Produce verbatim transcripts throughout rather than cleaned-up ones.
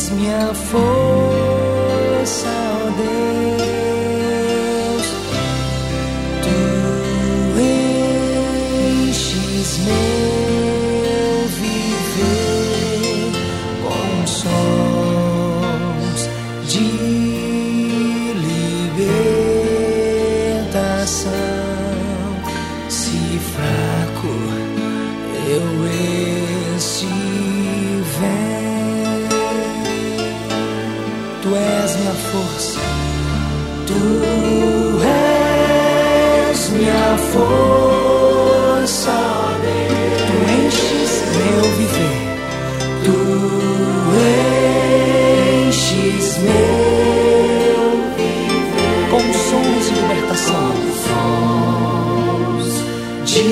minha força, ó Deus. Tu enches meu viver com sons de libertação. Se fraco eu estiver, Tu és minha força, Tu és minha força, Tu enches meu viver, Tu enches meu viver com sons de libertação, sons de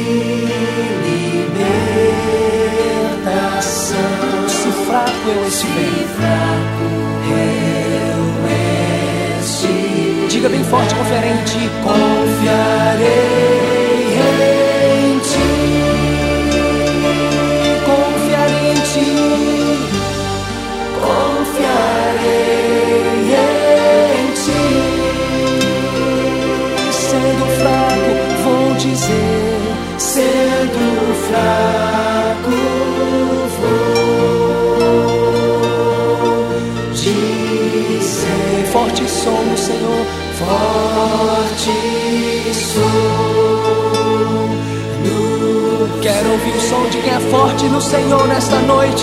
libertação. Se fraco eu estiver, diga bem forte, confiarei em Ti. Confiarei em Ti. Confiarei em Ti. Confiarei em Ti. Sendo fraco, vou dizer. Sendo fraco, vou dizer. Forte sou no Senhor. Forte sou no... Quero ouvir o som de quem é forte no Senhor nesta noite.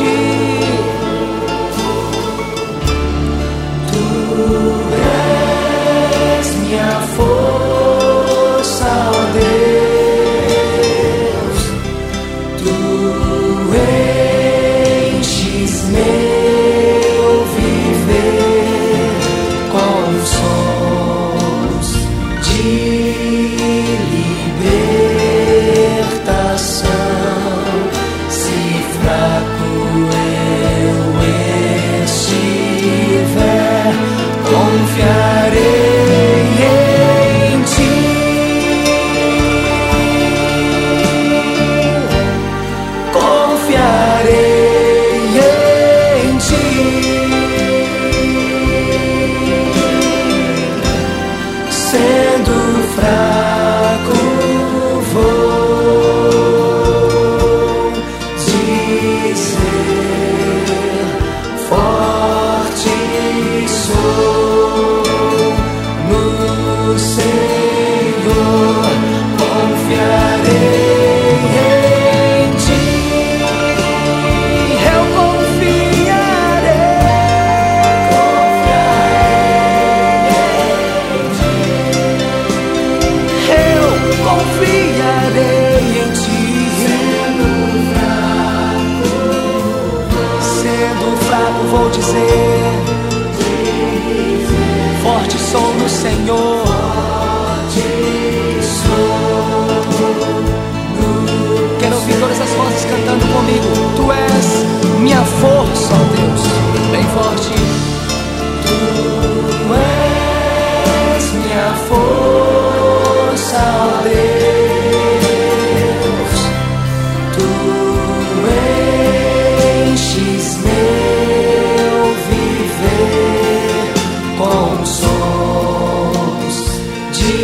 Tu és minha força, ó Deus. Tu enches meu viver com sons de libertação. Se fraco eu estiver, confiarei em Ti. Confiarei em Ti. Sendo fraco, vou dizer. Forte sou no Senhor. Confiarei em Ti. Eu confiarei. Eu confiarei em Ti. Sendo fraco, vou dizer. Forte sou no Senhor. Quero ouvir todas as vozes cantando comigo. Tu és minha força, ó Deus. Bem forte. Tu és minha força, ó Deus. Tu enches meu viver com sons de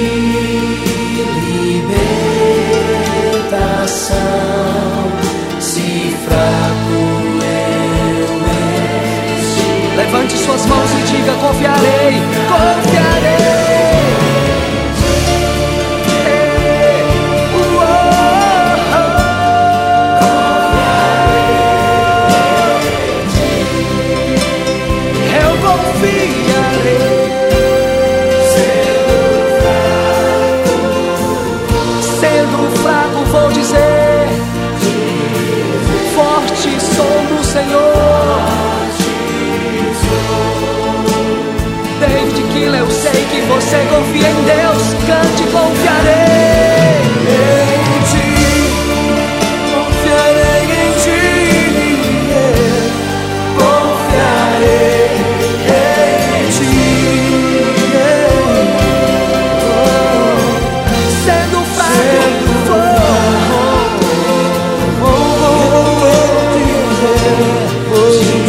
libertação. Se fraco eu estiver, levante suas mãos e diga: confiarei, confiarei. Você confia em Deus, cante: confiarei em Ti. Confiarei em Ti. Confiarei em Ti. Sendo fraco, vou dizer.